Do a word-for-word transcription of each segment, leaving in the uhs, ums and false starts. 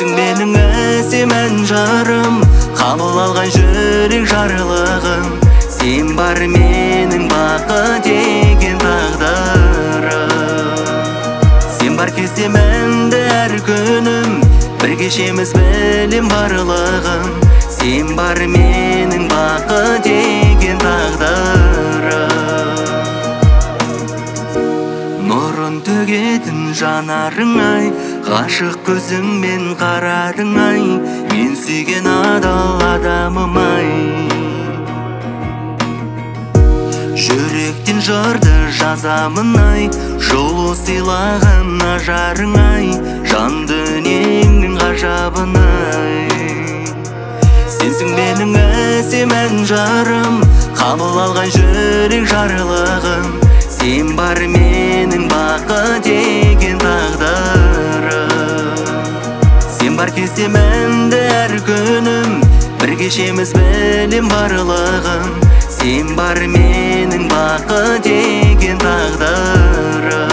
Сенсің менің әсем жарым, қабыл алған жүрек жарлығым. Сен бар менің бақыт деген тағдырым. Сен бар кезде мәнді әр күнім, бір кешеміз білем барлығым. Сен бар менің бақыт деген тағдырым. Нұрын төгетін жанарың ай, ғашық көзіңмен қарадың ай, мен сүйген адал адамым ай. Жүректен жырды жазамын ай, жолу сыйлаған ажарың ай, жан дүниеңнің ғажабын ай. Сенсің менің әсем жарым, қабыл алған жүрек жарлығым. Сен бар менің бақыт деген тағдырым. Сен бар кезде мәнді әр күнім, бір кешеміз білем барлығым. Сен бар менің бақыт деген тағдырым.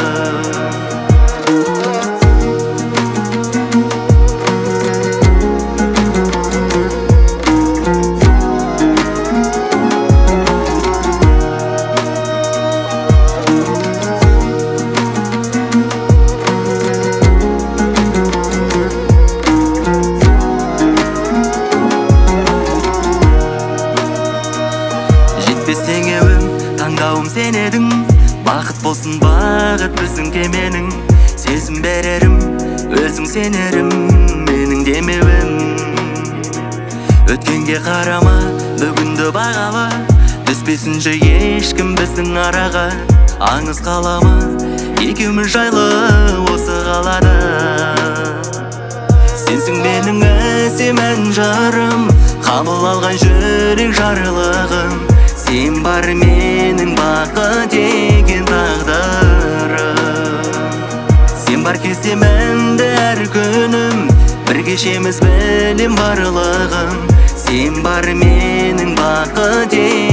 Сеңеуім, таңдауым сен едің, бақыт болсын бағыт біздің кеменің. Сезім берерім, өзің сенерім, менің демеуім. Өткенге қарама, бүгінді бағала, түспесінші ешкім біздің араға. Аңыз қалама, екеуміз жайлы осы қалада. Сенсің менің әсем жарым, қабыл алған жүрек жарлығым. Сен бар менің бақыт деген тағдырым. Сен бар кезде мәнді әр күнім, бір кешеміз білем барлығым. Сен бар менің бақыт деген